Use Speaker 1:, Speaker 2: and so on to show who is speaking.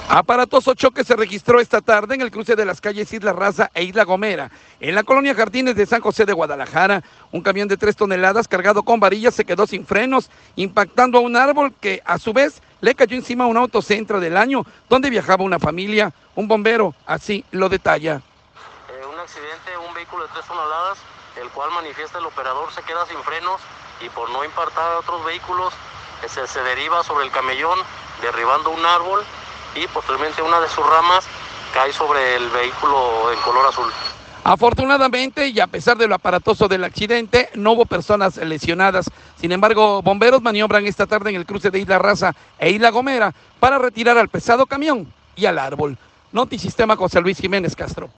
Speaker 1: Aparatoso choque se registró esta tarde en el cruce de las calles Isla Raza e Isla Gomera, en la colonia Jardines de San José de Guadalajara. Un camión de 3 toneladas cargado con varillas se quedó sin frenos, impactando a un árbol que a su vez le cayó encima a un autocentro del año donde viajaba una familia. Un bombero así lo detalla.
Speaker 2: Un accidente, un vehículo de 3 toneladas, el cual manifiesta el operador se queda sin frenos y por no impactar a otros vehículos se deriva sobre el camellón, derribando un árbol y posteriormente una de sus ramas cae sobre el vehículo en color azul.
Speaker 1: Afortunadamente, y a pesar de lo aparatoso del accidente, no hubo personas lesionadas. Sin embargo, bomberos maniobran esta tarde en el cruce de Isla Raza e Isla Gomera para retirar al pesado camión y al árbol. Notisistema José Luis Jiménez Castro.